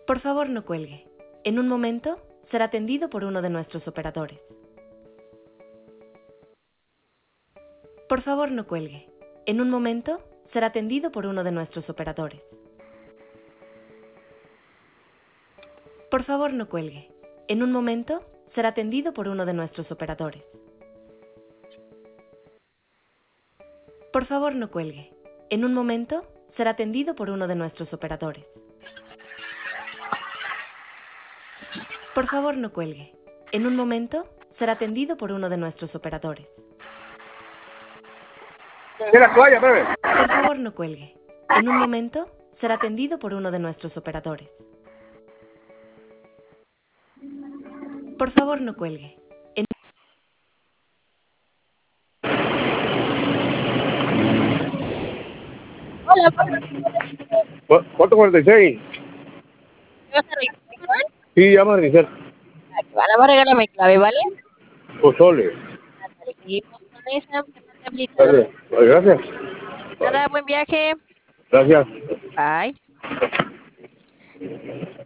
Por favor, no cuelgue. En un momento, será atendido por uno de nuestros operadores. Por favor, no cuelgue. En un momento, será atendido por uno de nuestros operadores. Por favor, no cuelgue. En un momento, será atendido por uno de nuestros operadores. Por favor, no cuelgue. En un momento, será atendido por uno de nuestros operadores. Por favor, no cuelgue. En un momento, será atendido por uno de nuestros operadores. La toalla, bebé. Por favor, no cuelgue. En un momento, será atendido por uno de nuestros operadores. Por favor, no cuelgue. Hola, ¿Cuánto 46? ¿me vas a regalar? Sí, llama a Grisel. Ahora va a regalar mi clave, ¿vale? Pozole. Seguimos con esa, que no te aplica. Vale. Gracias. Nada, buen viaje. Gracias. Bye.